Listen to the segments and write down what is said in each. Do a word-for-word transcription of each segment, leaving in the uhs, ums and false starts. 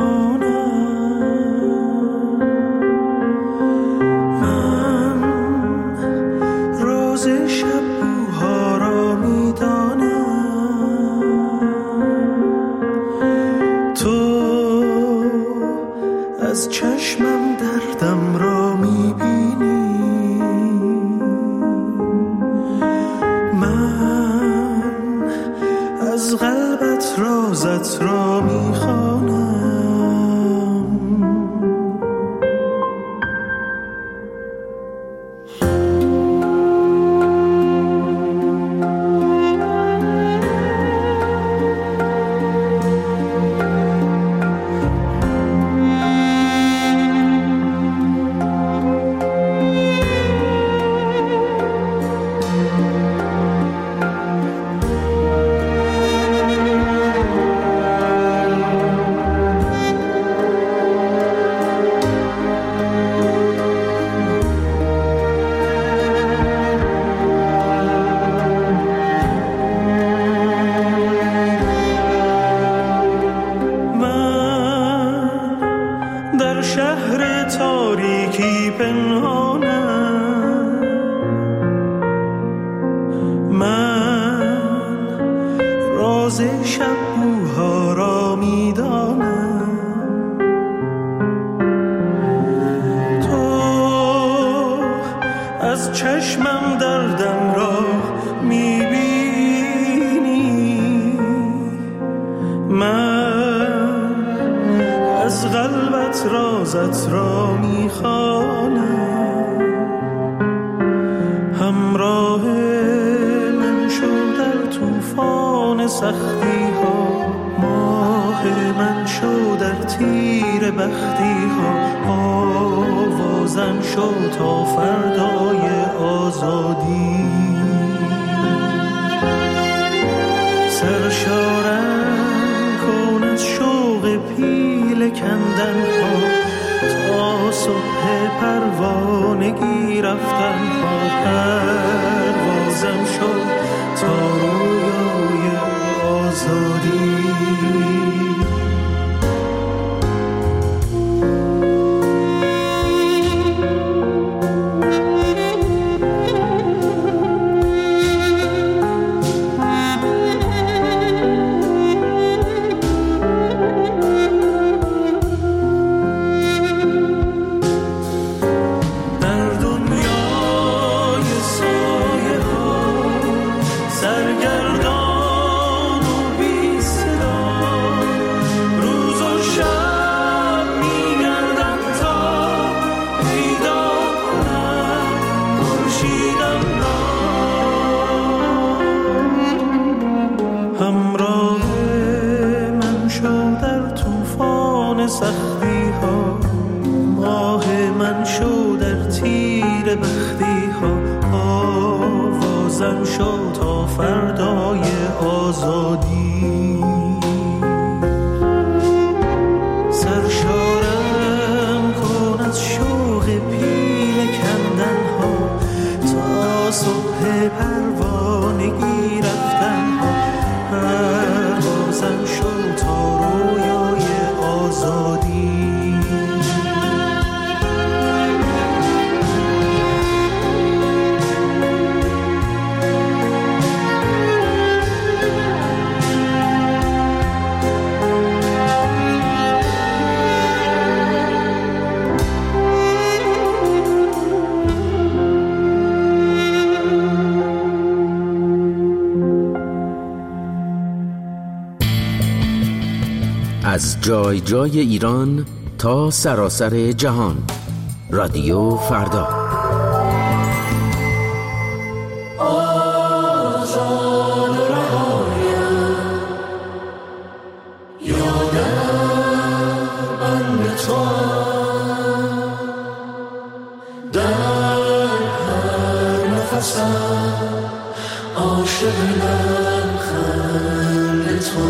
از جای جای ایران تا سراسر جهان، رادیو فردا. آزاد و رهایم یادم بند تو در هر نفسم عاشق لبخند تو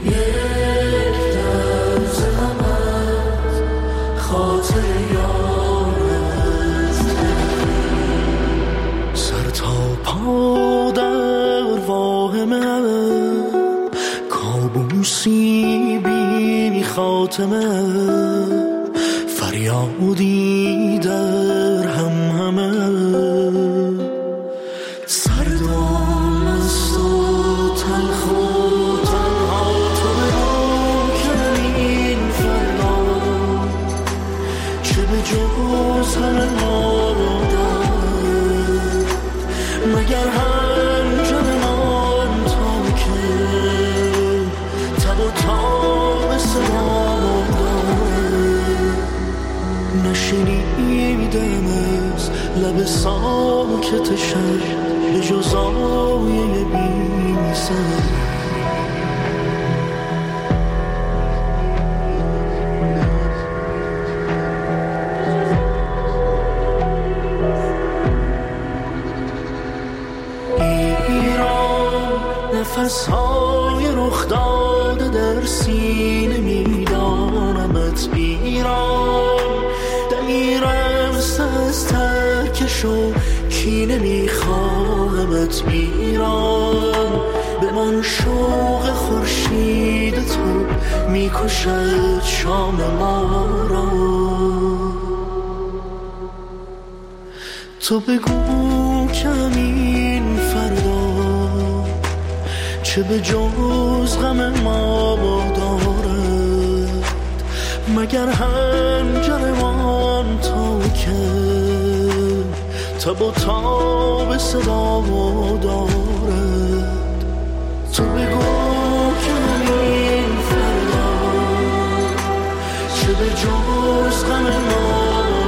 خاطر یاد خاتمه، فریادی در هم همه. سردام است و تلخ و تنها تو برو که این فردا، چه به جز همه ما دارد مگر هنجر من تا که تب و تاب صدا دارد. نشنیدم از لب ساکت شب به جز آیه بی سر. نفس‌های رخ داده در سینه میدانمت ایران، دمی رفته از ترکش و کینه میخواهمت ایران. به من شوق خورشید تو میکشد شام ما را. تو بگو کمین فردا چه به جز غم ما دارد مگر هنجرمان تا که تب و تاب صدا دارد. تو بگو کمین فردا چه به جز غم ما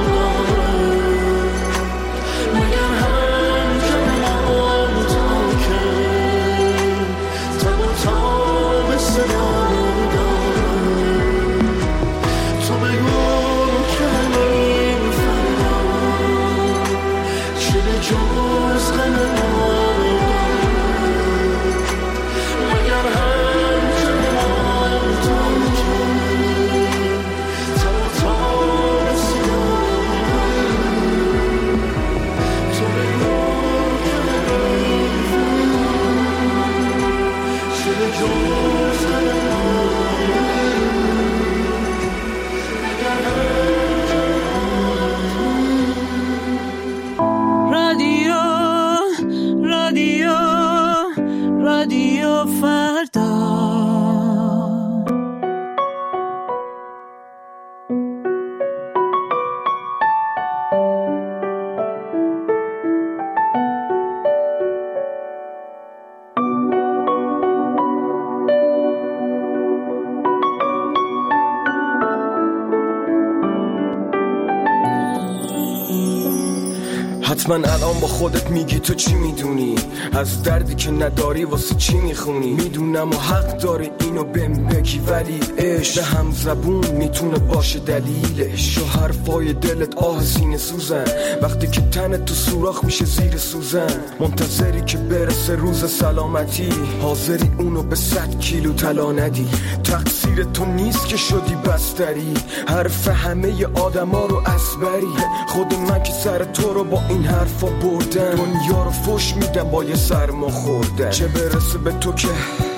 حتما الان با خودت میگی تو چی میدونی از دردی که نداری واسه چی میخونی. میدونم و حق داری اینو بهم بگی، ولی عشق هم زبون میتونه باشه دلیلش. و حرفای دلت آه سینه سوزن وقتی که تنت تو سوراخ میشه زیر سوزن. منتظری که برسه روز سلامتی، حاضری اونو به صد کیلو طلا ندی. تقصیر تو نیست که شدی بستری، حرف همه آدما رو اسبری. خود من که سر تو رو با این حرفا بردم، دنیا رو فش میدم با یه سرما خوردن. چه برسه به تو که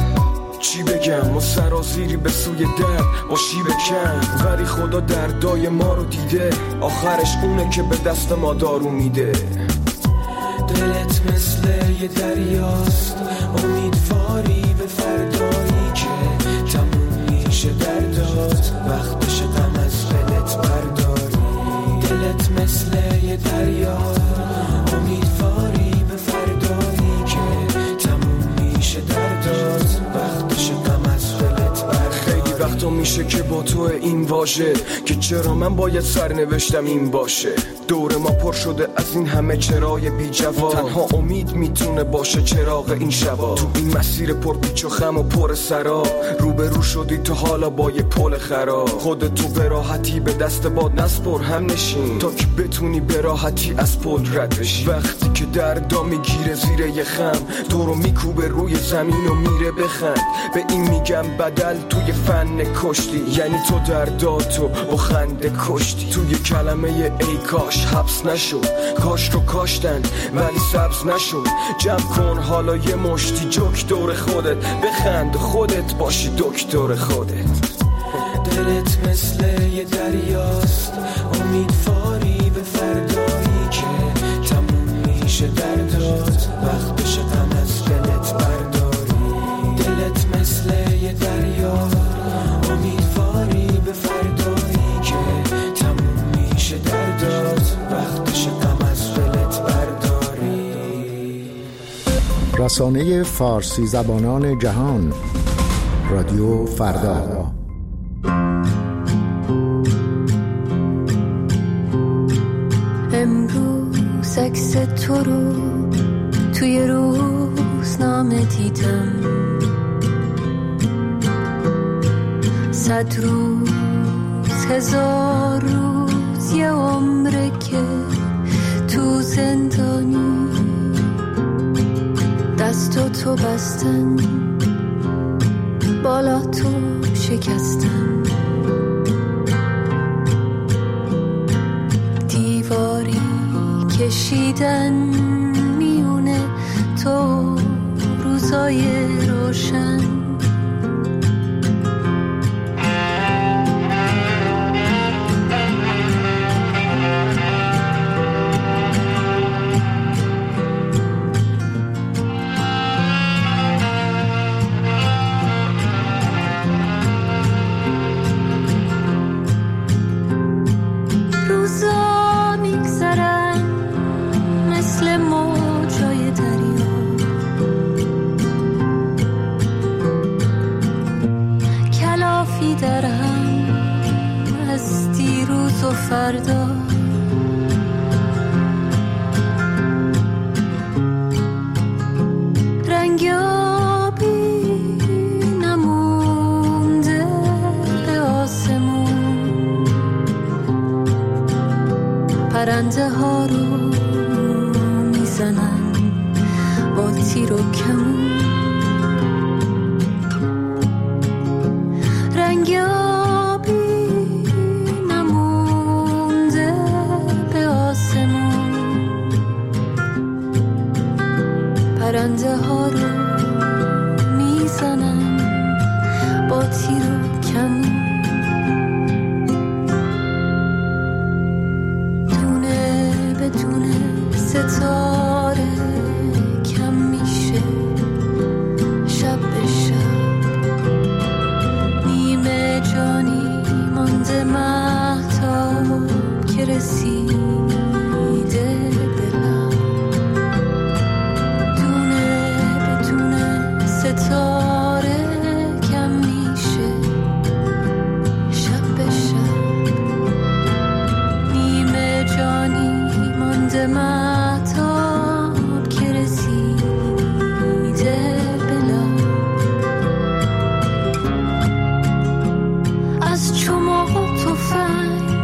چی بگم، و سرازیری به سوی درد با شیب کم. ولی خدا دردای ما رو دیده، آخرش اونه که به دست ما دارو میده. دلت مثل یه دریاست، امیدواری به فردایی که تموم میشه دردات، وقتش غم از دلت برداری. دلت مثل یه دریاست، امیدواری به فردایی که تموم میشه دردات، وقتش غم از دلت برداری. خیلی وقتا میشه که با تو این واژه که چرا من باید سرنوشتم این باشه. دور ما پر شده از این همه چرای بی جواب، تنها امید میتونه باشه چراغ این شبا. تو این مسیر پر پیچ و خم و پر سرا، روبرو شدی تو حالا با یه پل خراب. خودتو به راحتی به دست باد نسپر، هم نشین تا که بتونی به راحتی از پل رد بشی. وقتی که دردا میگیره زیر یه خم، دورو میکوبه روی زمین و میره بخند. به این میگم بدل توی فن کشتی، یعنی تو درداتو با خنده کشتی. توی کلمه ای کاش حبس نشد، کاش رو کاشتن ولی سبز نشد. جمع کن حالا یه مشتی جوک دور خودت، بخند خودت باشی دکتر خودت. دلت مثل یه دریاست، امیدواری به فردایی که تموم میشه دردات، وقت بشه غم از دلت برداری. دلت مثل یه دریاست، امیدواری به فردایی که تموم میشه دردات، وقت بشه غم از دلت برداری. رسانه فارسی زبانان جهان، رادیو فردا. امروز عکس تو رو توی روزنامه دیدم، صد روز هزار روز یه عمره که تو زندانی، دستو تو بستن بالا تو شکستن، دیواری کشیدن میونه تو روزای روشن. فردا رنگ آبی نمونده به آسمون، پرنده ها رو میزنن با تیر و کمون، رنگ پرنده ها رو میزنن با تیر و کمون. دونه به دونه ستاره کم میشه شب به شب، نیمه جانی مانده مهتاب که رسیده ستاره کم میشه شب به شب، نیمه جانی مانده مهتاب که رسیده بلا. از چماق و تفنگ،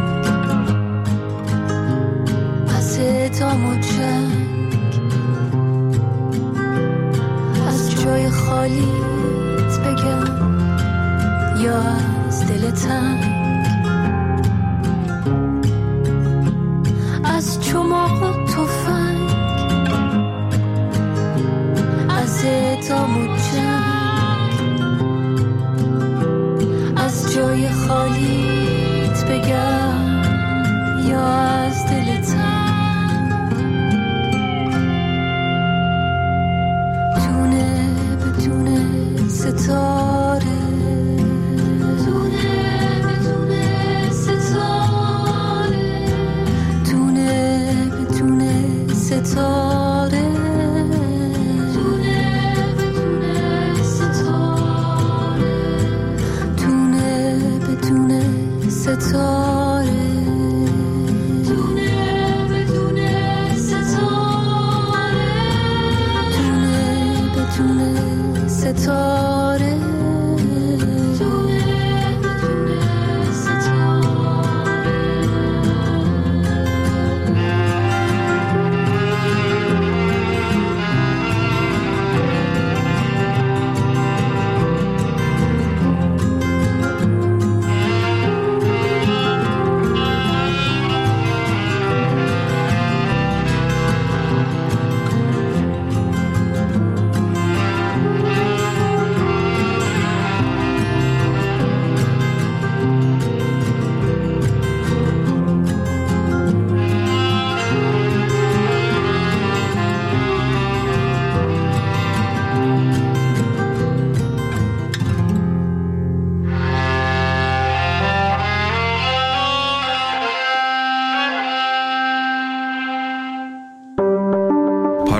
از اعدام و جنگ، جای خالیت بگم یا از دل تنگ، از چماق و تفنگ، از اعدام و جنگ، از جای خالیت بگم یا از دل تنگ. ستاره دونه به دونه ستاره دونه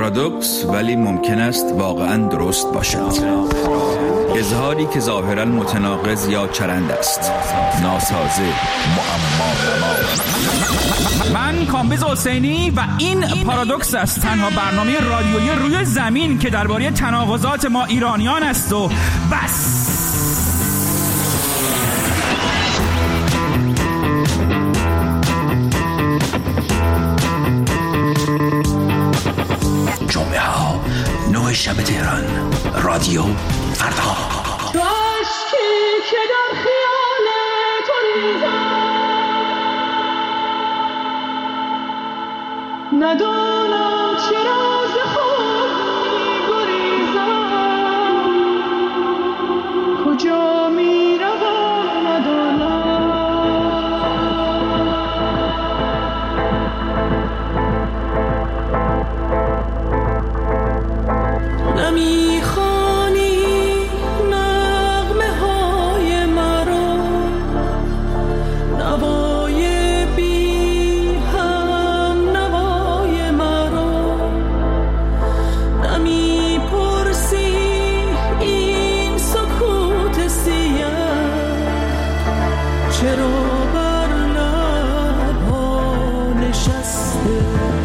پارادوکس ولی ممکن است واقعاً درست باشد. اظهاری که ظاهراً متناقض یا چرند است. ناسازه، معما. من کامبیز حسینی و این پارادوکس است، تنها برنامه رادیویی روی زمین که درباره تناقضات ما ایرانیان است و بس. جمعه ها نه شب تهران، رادیو فردا. عشقی که در خیال تو ریزم، ندانم چرا ز خود می‌گریزم، کجا می‌روم ندانم. نمی‌خوانی نغمه‌های مرا، نوای بی هم نوای مرا. نمی‌پرسی این سکوت سیاه چرا بر لب‌ها نشسته.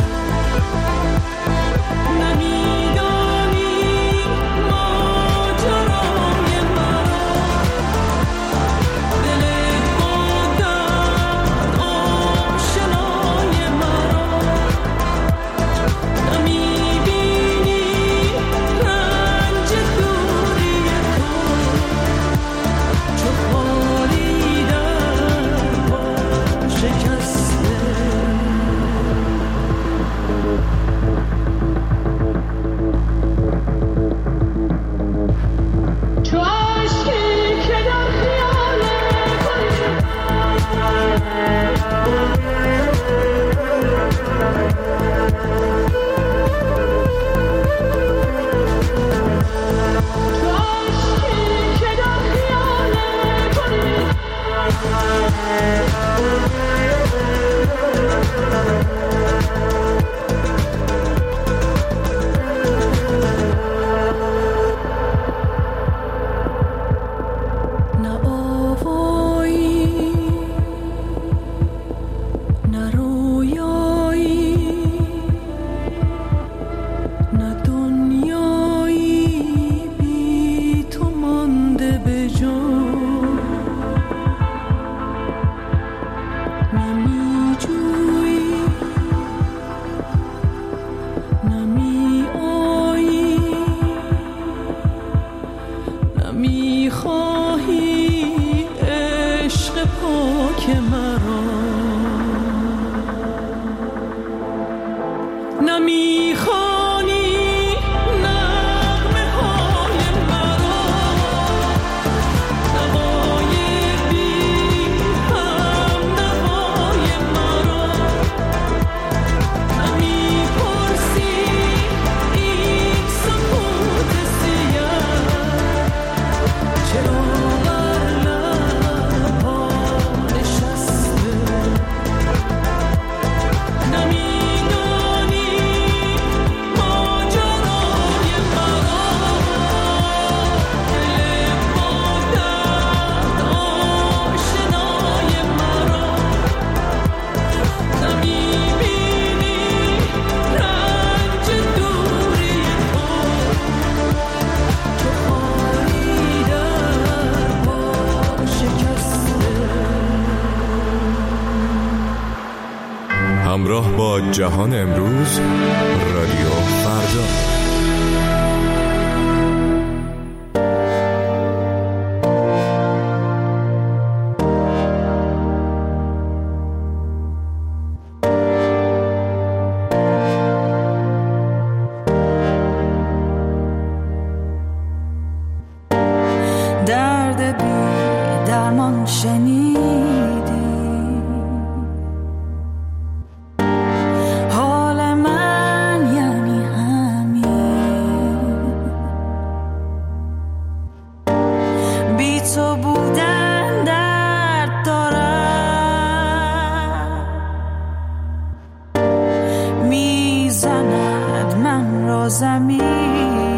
همراه با جهان امروز، رادیو فردا. درد بی درمان شنیدی، حال من یعنی همین. زمین.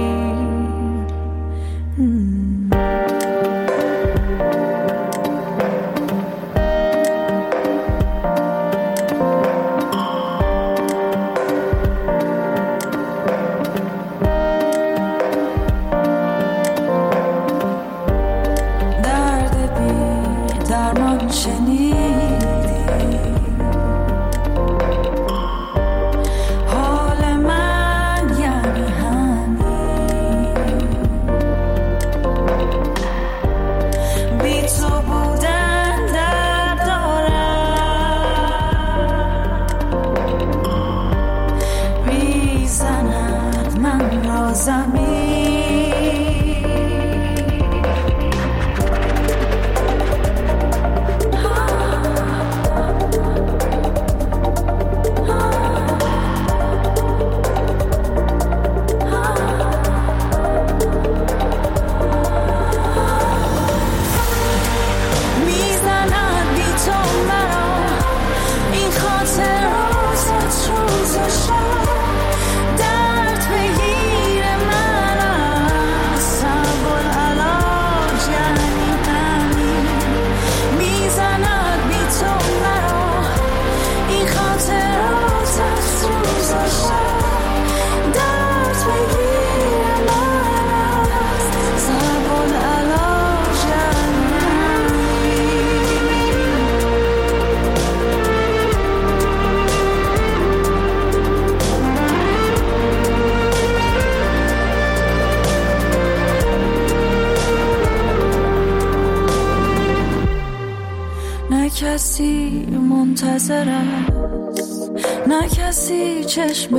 کسی منتظر است، نه کسی چشم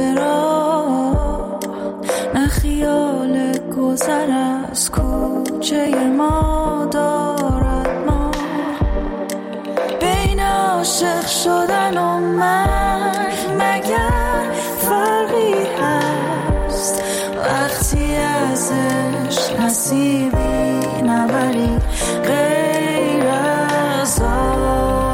را، نه خیال گذر از کوچه ما دارد ما. بین عاشق شدن و مرگ مگر فرقی هست؟ وقتی ازش نصیبی نبری غیر از آن.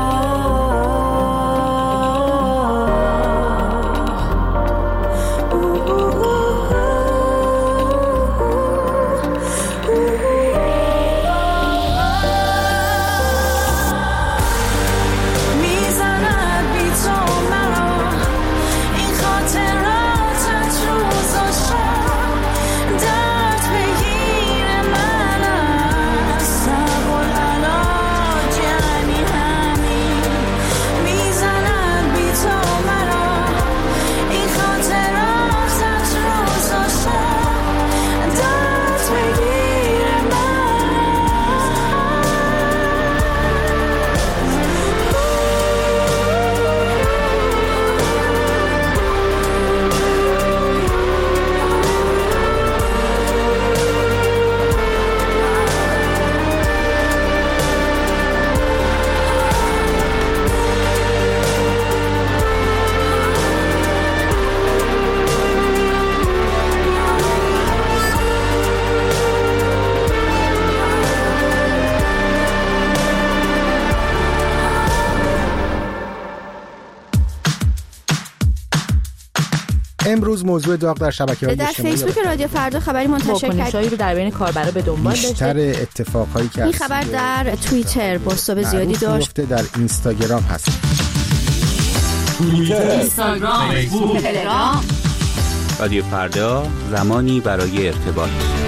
امروز موضوع داغ در شبکه‌های اجتماعی در فیسبوک رادیو فردا خبری منتشر کرد. واکنش‌هایی رو در بین کاربرا به دنبال داشته. بیشتر اتفاقایی که این خبر در توییتر بازتاب زیادی داشت. در اینستاگرام هست. توییتر، اینستاگرام، فیسبوک، تلگرام. رادیو فردا، زمانی برای ارتباط.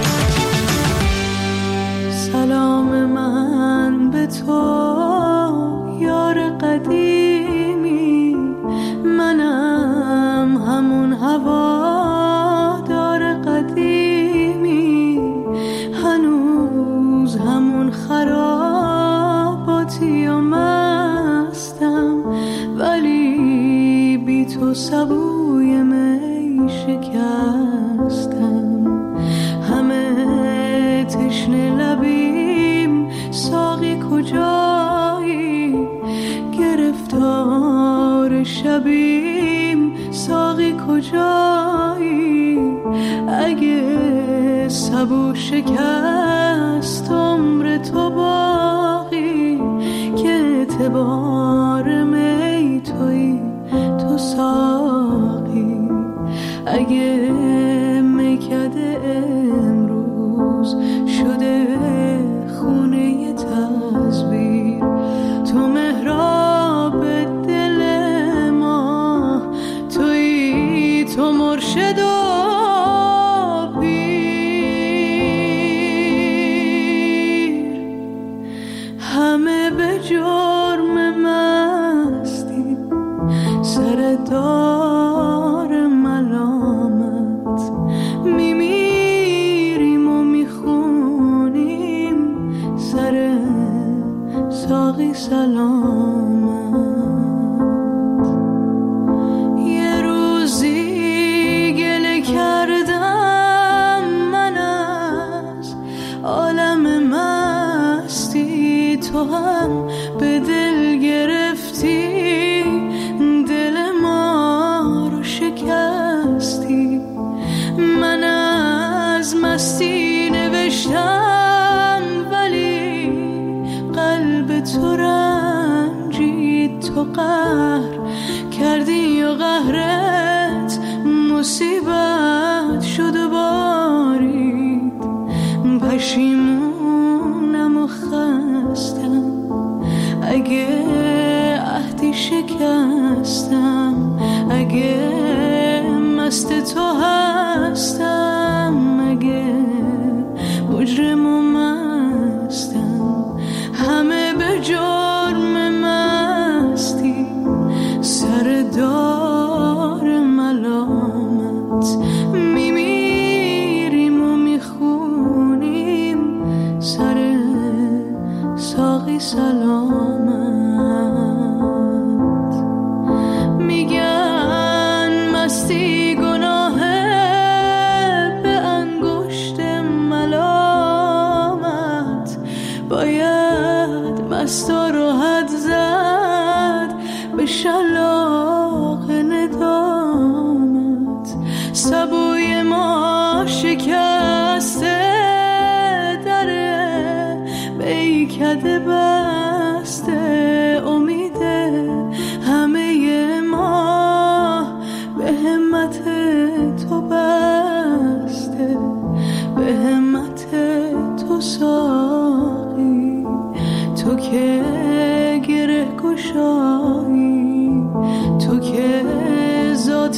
سلام من به تو یار قدیمی، منم همون هوادار قدیمی، هنوز همون خراباتی و مستم، ولی بی تو سبوی می شکستم. همه تشنه لبیم ساقی کجایی، گرفتار شبیم ساقی کجایی، اگه سبو شکست عمر تو باقی، که اعتبار می توی تو ساقی، اگه روز شده خونه تصویر. تو محراب دل ما، تویی تو مرشد و همه به جرم مستی سر دار ملامت. میمیریم و میخونیم سر ساقی سلامت. یه روزی گله کردم من از عالم مستی، تو هم به دل گرفتی دل ما رو شکستی. من از مستی نوشتم ولی قلب تو رنجید. تو قهر کردی و قهرت مصیبت شد و بارید. پشیمونم و خستم اگه عهدی شکستم، اگه مست تو هستم، اگه مجرم و مستم. همه به جرم مستی سر دار ملامت. میمیریم و میخونیم سر ساقی سلامت. میگن مستی گناهه به انگشت ملامت، باید مستا رو حد زد به شلاق ندامت. سبوی ما شکسته دره بیکده بسته، امیده همه ما به همت تو بسته، به همت تو ساقی. تو که گره گشایی، تو که ذات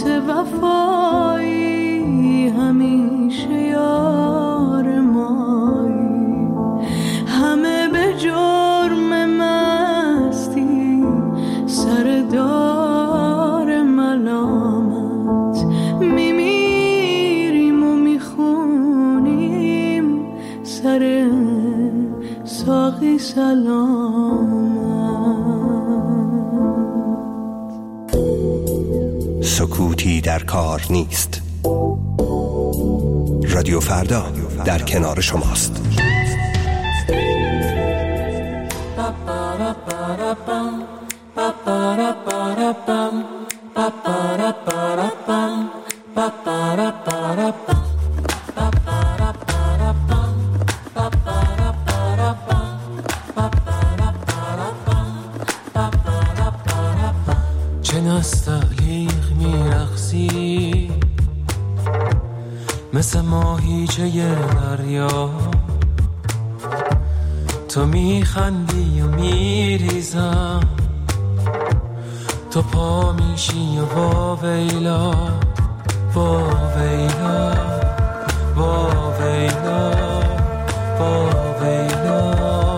وفایی، همیشه یار مایی. همه به جرم مستی سر دار ملامت. میمیریم و میخونیم سر ساقی سلامت. سکوتی در کار نیست. رادیو فردا در کنار شماست. چه نستعلیق میرقصی مثل ماهیچه دریا، تو میخندی و میریزم، تو پا میشی و واویلا واویلا واویلا واویلا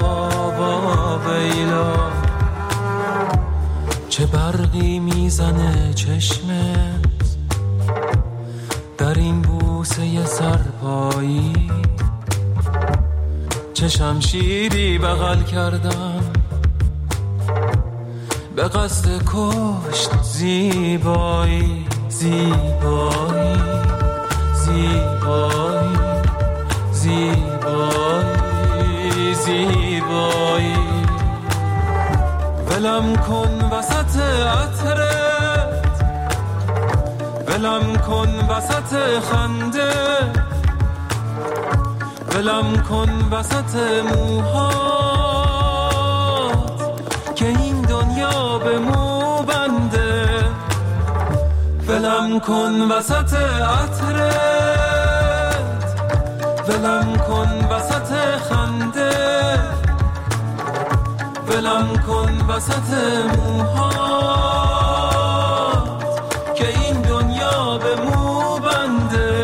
واویلا. چه برقی میزنه چشمت در این بوسه سرپایی، چه شمشیری بغل کردم به قصد کشت زیبایی زیبایی زیبایی زیبایی زیبایی. ولم کن وسط عطرت، ولم کن وسط خنده، ولم کن وسط موهات که این دنیا به مو بنده. ولم کن وسط عطرت، ولم کن وسط خنده، ولم کن وسط موهات که این دنیا به مو بنده.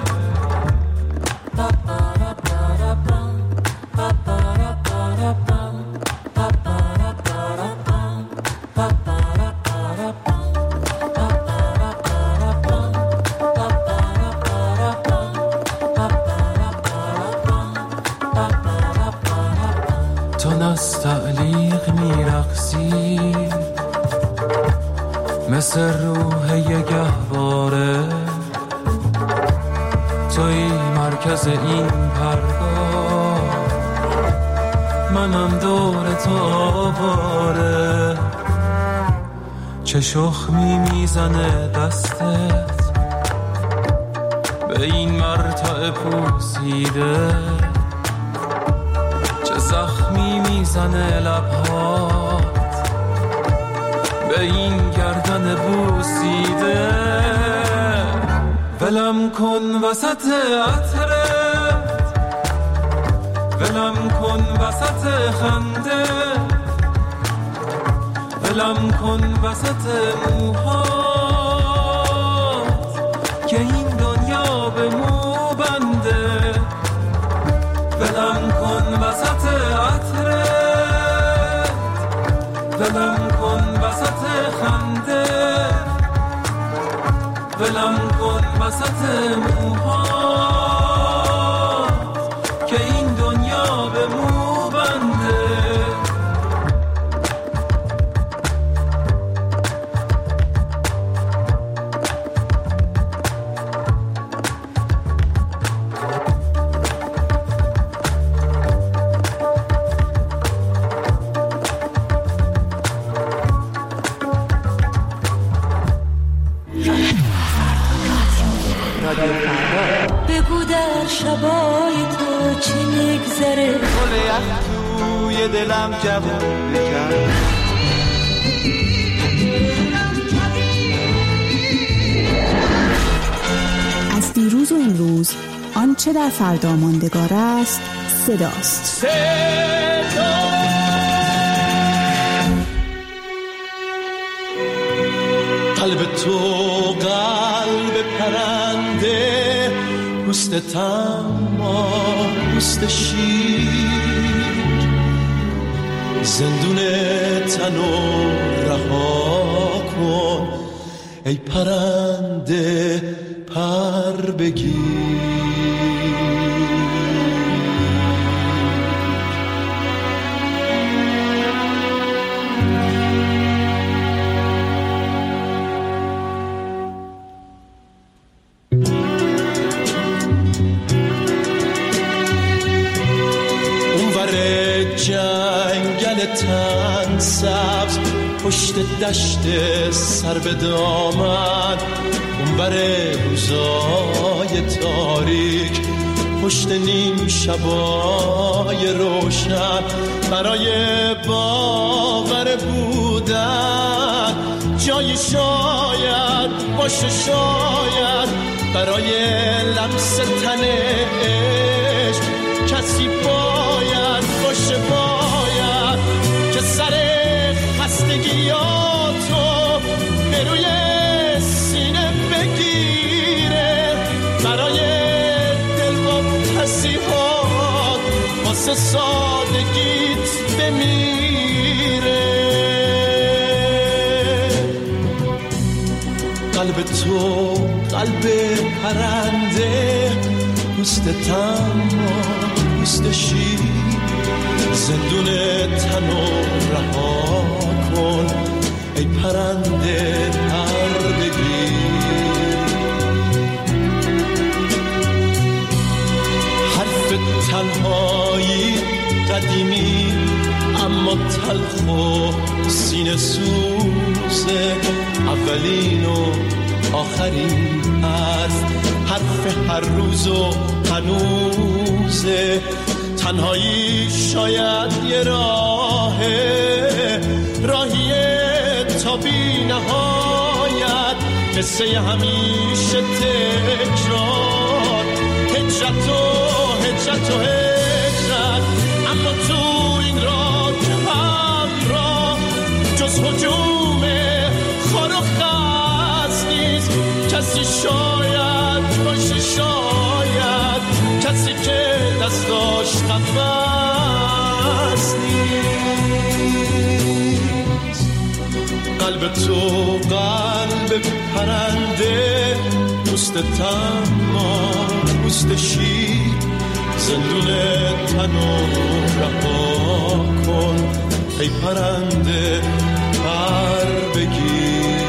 تعلیق میرقصی مثل روح یه گهواره، توی مرکز این پرگاه، منم دور تو آواره. چه شخمی میزنه دستت به این مرتع پوسیده، زخمی میزنه لبهات به این گردن بوسیده. ولم کن وسط عطرت، ولم کن وسط خنده، ولم کن وسط موهات که این دنیا به مو بنده. ولم کن وسط عطرت، ولم کن وسط خنده، ولم کن وسط موهات که این دنیا به مو بنده. بگو در شبای تو چی میگذره، گل یخ توی دلم جوون بکن. از دیروز و امروز آنچه در فردا ماندگار است صداست. صدا قلب تو قلب پرنده، پوست تما پوست شیر، زندون تنو رها کن ای پرنده پر بگیر. جنگل تن سبز پشت دشت سر به دامن، اونور روزای تاریک پشت نیم شبای روشن، برای باور بودن جایی شاید باشه، شاید برای لمس تن عشق کسی باید باشه، باید که سر خستگیاتو به روی سینه بگیره، برای دل با پسیحات واسه سادگیت بمیره. قلب تو قلب پرنده، پوست تما پوست شیر، زندون تنو رها کن ای پرنده پر بگیر. حرف تنهایی قدیمی اما تلخ و سینه سوزه، اولین و آخرین حرف، حرف هر روز و هنوزه. تنهایی شاید یه راهه، راهیه تا بی نهایت، قصه همیشه تکرار، هیچ هجرت و هجرت و هجرت، اما تو این راه که همراه جز هجوم خار و خس نیست. کسی شاید باشه، شاید کسی که دستاش قفس نیست. قلب تو قلب پرنده، پوست تمام پوست شیر، زندون تنو رها کن ای پرنده پر بگیر.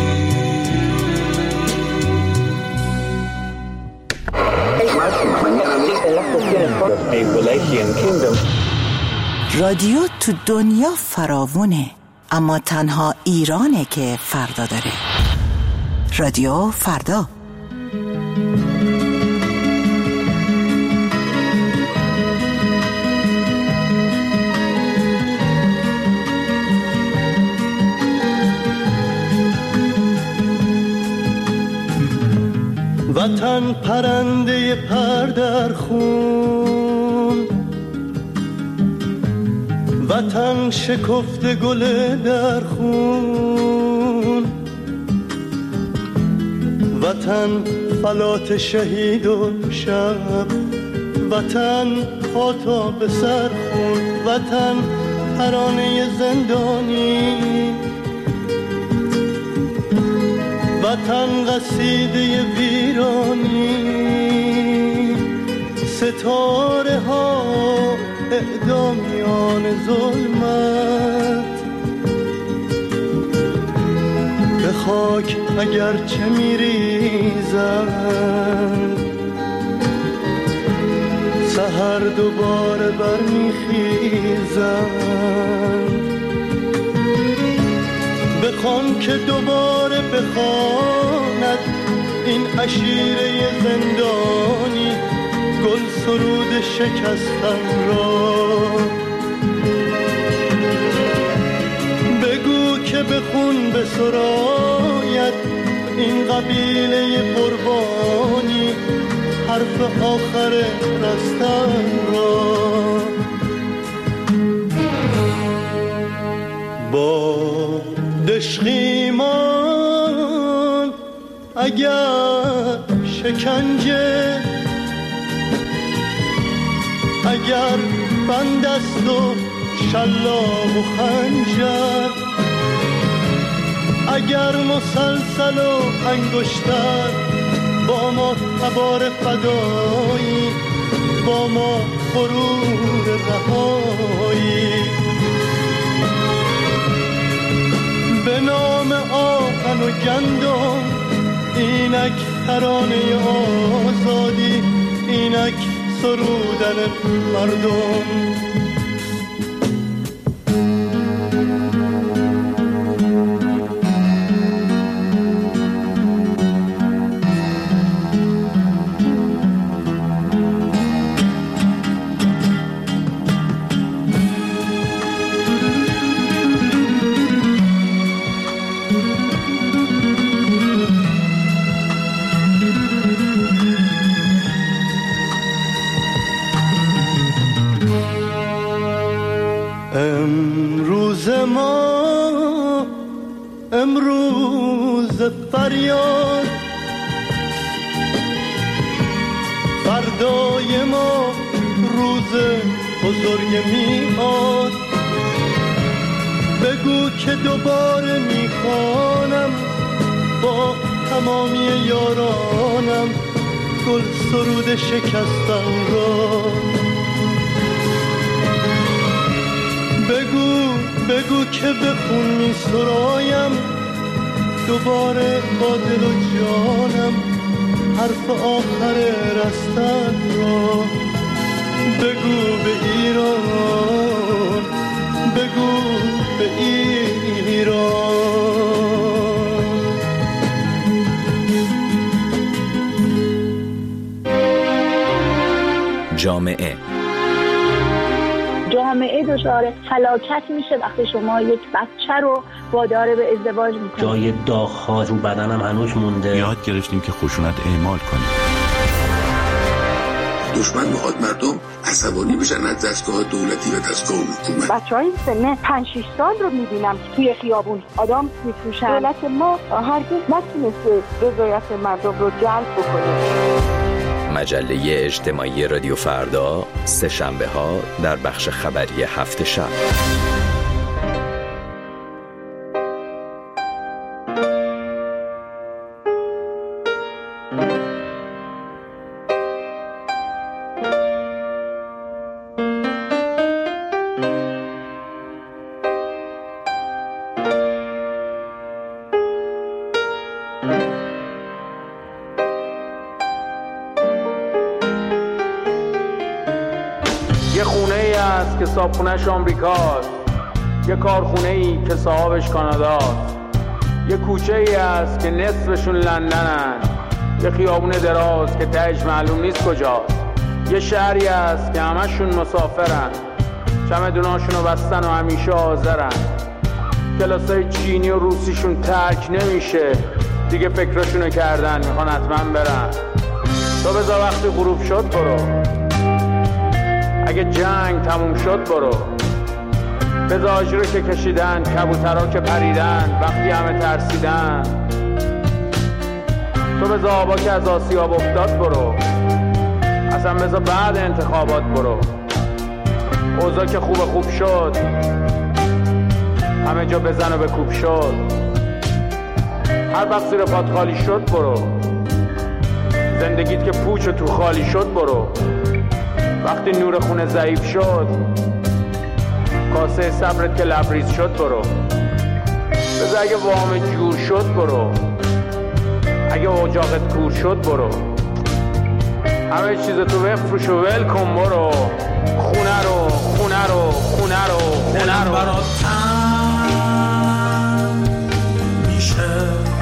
رادیو تو دنیا فراوونه، اما تنها ایرانه که فردا داره. رادیو فردا. وطن پرنده پر در خون، وطن شکفته گل در خون، وطن فلات شهید و شب، وطن پاتا به سر خون، وطن ترانه زندانی، وطن قصیده ویرانی، ستاره ها اعدامیان ظلمت، به خاک اگرچه میریزند سحر دوباره برمیخیزند. بخوان که دوباره بخواند این عشیره زندانی گل سرود شکستن را. بگو که بخون بسراید این قبیله قربانی حرف آخر رستن را. با دشخیمان اگر شکنجه، اگر بند است و شلاق و خنجر، اگر مسلسل و انگشتر، با ما تبار فدایی، با ما غرور رهایی. به نام آهن و گندم اینک ترانه آزادی، اینک سرودن مردم. امروز ما امروز فریاد، فردای ما روز بزرگ میاد. بگو که دوباره میخوانم با تمامی یارانم گل سرود شکستن را. بگو بگو که بخون می سرایم دوباره با دل و جانم حرف آخر رستن را. بگو به ایران، بگو به ایران. جامعه جامعه دچار فلاکت میشه وقتی شما یک بچه رو وادار به ازدواج میکنید. جای داغ‌ها رو بدنم هنوز مونده. یاد گرفتیم که خشونت اعمال کنیم. دشمن میخواد مردم عصبانی بشن از دستگاه دولتی و دستگاه حکومت. بچهای سن پنج شش سال رو میبینم که توی خیابون آدم میفروشن. دولت ما هرگز نتونسته رضایت مردم رو جلب بکنه. مجله اجتماعی رادیو فردا سه شنبه ها در بخش خبری هفت شب. یه خونه ای هست که صاحبخونه‌اش آمریکاست، یه کارخونه ای که صاحبش کاناداست، یه کوچه ای هست که نصفشون لندنن، یه خیابون دراز که تهش معلوم نیست کجاست، یه شهری هست که همشون مسافرن، چمدوناشونو بستن و همیشه حاضرن، کلاسای چینی و روسیشون ترک نمیشه، دیگه فکرشونو کردن میخوان حتما برن. تو بذار وقتی غروب شد برو، اگه جنگ تموم شد برو، بذار آجرو که کشیدن، کبوترها که پریدن وقتی همه ترسیدن، تو بذار آبا که از آسیاب افتاد برو، اصلا بذار بعد انتخابات برو، اوضاع که خوب خوب شد همه جا بزن و بکوب شد، هر وقت زیر پات خالی شد برو، زندگیت که پوچ و تو خالی شد برو، وقتی نور خونه ضعیف شد کاسه صبرت که لبریز شد برو، بذار اگه وام جور شد برو، اگه اجاقت کور شد برو، همه چیز تو بفروش و ول کن برو، خونه رو خونه رو خونه رو خونه رو برات تنگ میشه،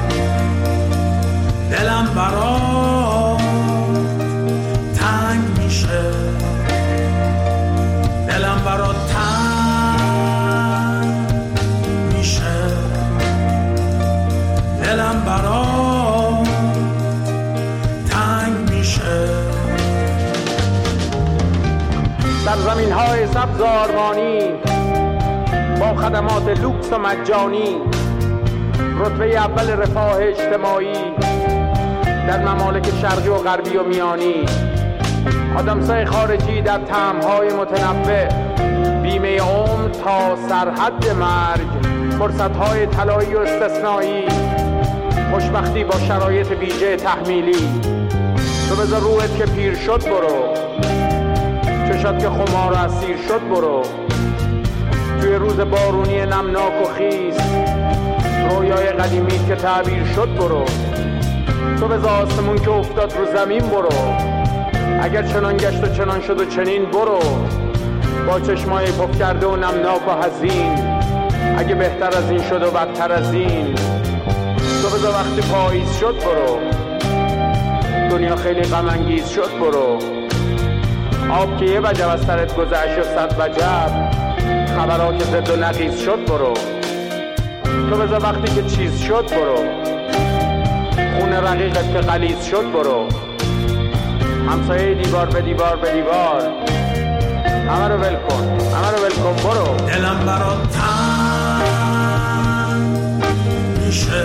دلم برات تنگ میشه، دلم برات تنگ میشه، دلم برات تنگ میشه. سرزمین های سبز آرمانی با خدمات لوکس و مجانی، رتبه اول رفاه اجتماعی در ممالک شرقی و غربی و میانی، آدمسای خارجی در طعم‌های متنوع، بیمه عمر تا سرحد مرگ، فرصت‌های طلایی و استثنایی، خوشبختی با شرایط ویژه تحمیلی. تو بذار روحت که پیر شد برو، چشات که خمار و اسیر شد برو، توی روز بارونی نمناک و خیس رویای قدیمیت که تعبیر شد برو، تو بذار آسمون که افتاد رو زمین برو، اگر چنان گشت و چنان شد و چنین برو، با چشمای پف کرده و نمناک و حزین، اگه بهتر از این شد و بدتر از این، تو بذار وقتی پاییز شد برو، دنیا خیلی غم انگیز شد برو، آب که یه وجب از سرت گذشت و صد وجب، خبرها که زد و نقیز شد برو، تو بذار وقتی که چیز شد برو، خون رقیقت که غلیظ شد برو، همسایه دیوار به دیوار به دیوار، همه رو ول کن همه رو ول کن برو. دلم برات تنگ میشه،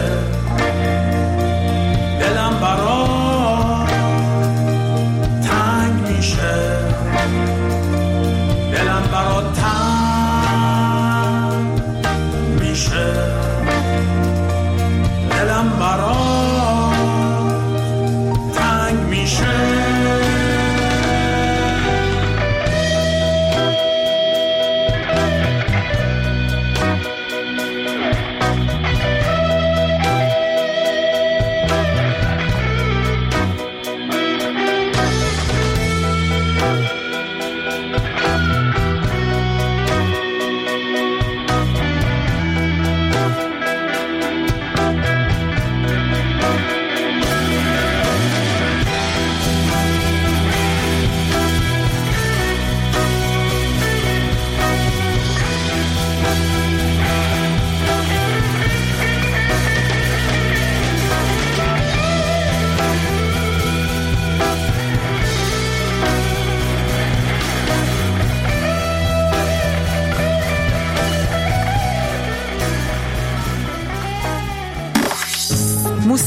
دلم برات تنگ میشه، دلم برات تنگ میشه، دلم برات تنگ میشه.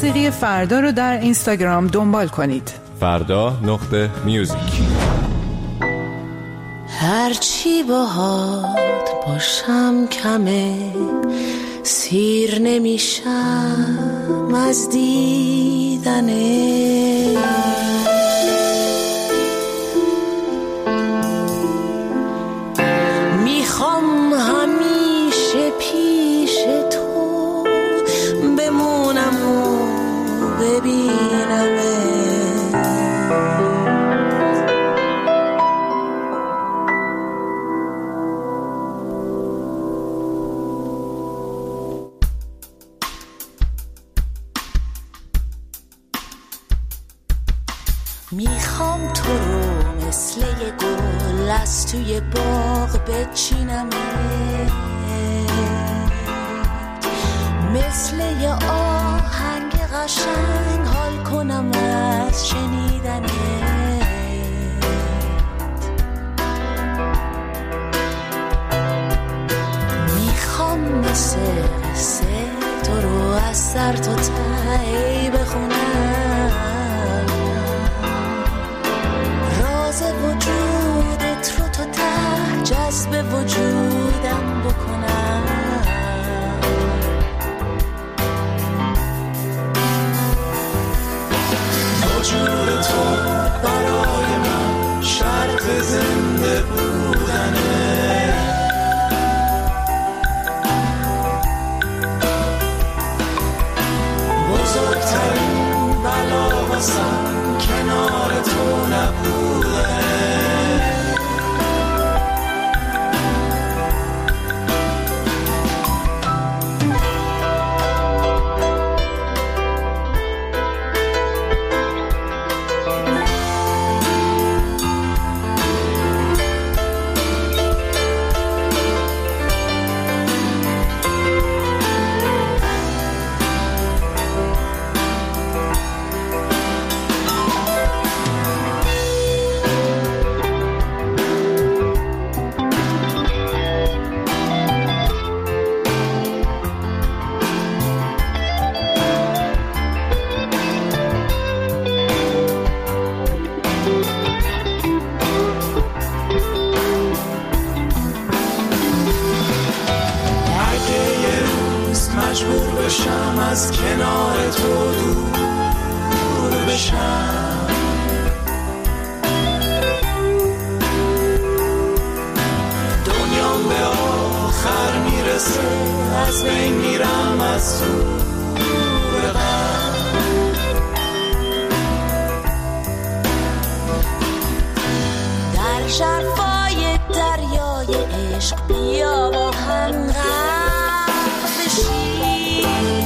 موسیقی فردا رو در اینستاگرام دنبال کنید. فردا نقطه میوزیک. هرچی باهات باشم کمه، سیر نمیشم از دیدنه. میخوام همیشه پیش تو بمونم و ببینمه. میخوام تو رو مثل یه گل از توی باغ بچینم، مثل یه آهنگ قشنگ حال کنم از شنیدنت. میخوام مثل قصه تو رو از سر تا ته بخونم، راز وجودت رو تا ته جذب وجودم بکنم. وجود تو برای من شرط زنده بودنه. بزرگترین بلا واسم کنار تو نبودنه. مجبور بشم از کنار تو دور بشم، دنیام به آخر میرسه از بین میرم از دور غم. در شرفای دریای عشق بیا با هم غرق بشی،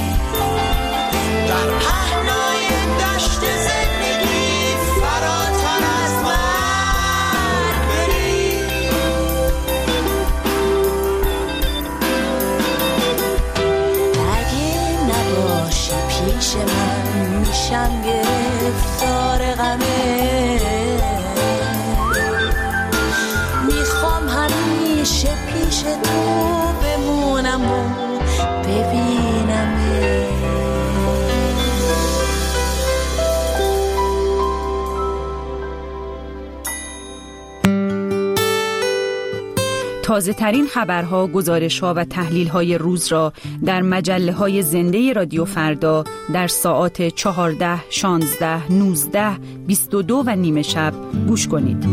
در پهنای دشت زندگی فراتر از مرگ بری. اگه نباشی پیش من میشم گرفتار غمه. میخوام همیشه پیش تو بمونم و ببینم. تازه ترین خبرها، گزارش‌ها و تحلیل‌های روز را در مجله‌های زنده رادیو فردا در ساعات چهارده، شانزده، نوزده، بیست و دو و نیمه شب گوش کنید.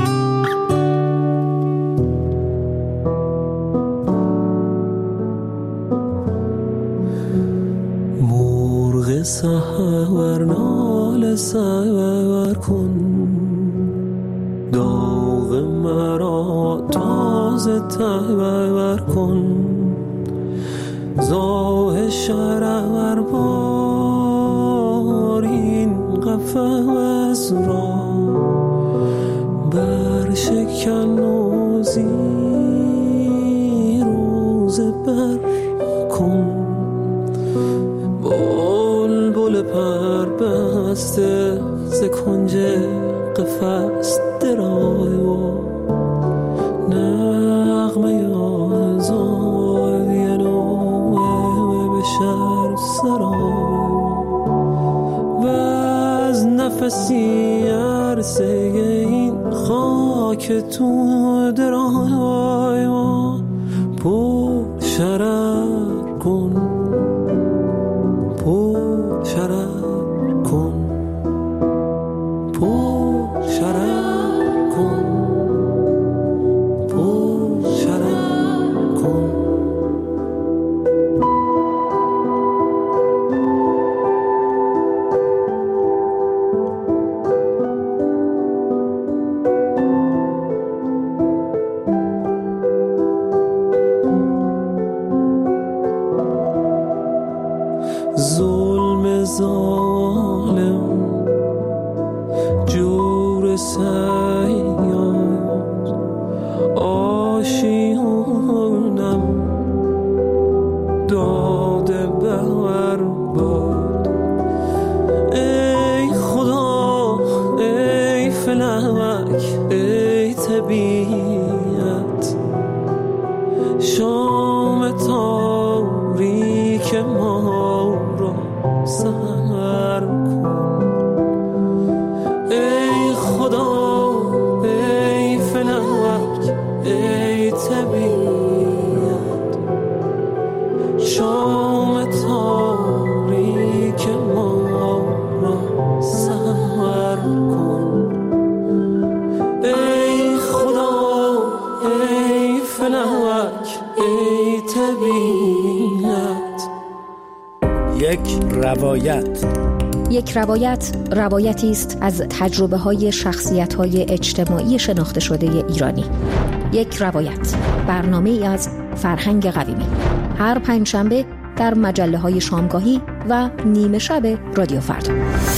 مرغ سحر نال سحر کن، داغ مرا تازه تبر کن. زاه شرر بار این قفس را بر شکن و زیر روز بر کن. بلبل پر بسته ز کنج قفس درای و نغمه آزادی نوه به شهر سرای. نفسی عرصه این خاک تو درای ما پر شرر کن، پر شرر کن، پر شرر کن، پر شرر کن. ظلم ظالم جور سیاد آشیانم داده بر باد. ای خدا ای فلک ای طبیعت شام تاریک ما را سحر کن. ای خدا ای فلک ای طبیعت شام تاریک ما را سحر کن. ای خدا ای فلک ای طبیعت. یک روایت. یک روایت روایتی است از تجربه های شخصیت های اجتماعی شناخته شده ایرانی. یک روایت، برنامه ای از فرهنگ قویمی، هر پنجشنبه در مجله های شامگاهی و نیمه شب رادیو فردا.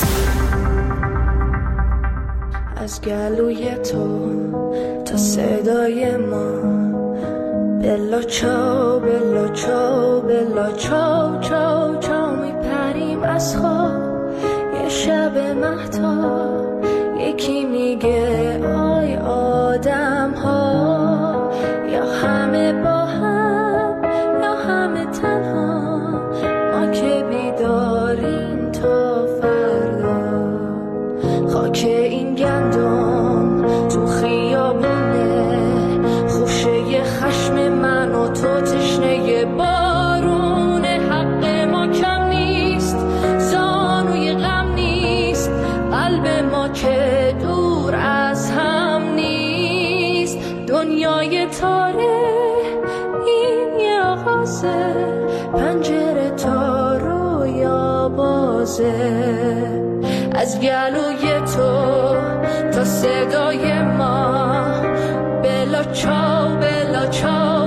از گلوی تو تا صدای ما بلا چاو بلا چاو بلا چاو چاو چاو میپریم از خواب یه شب مهتاب. یکی میگه آی آدم ها یا همه با هم یا همه تنها، ما که بیداریم تا فردا. خاک این گندم تو خیابونه خوشه خشم من و تو تشنه بارون. حق ما کم نیست زانوی غم نیست، قلب ما که دور از هم نیست. دنیای تاره این یه آغازه، پنجره تا رویا بازه. از گلوی تو تا صدای ما بلا چاو بلا چاو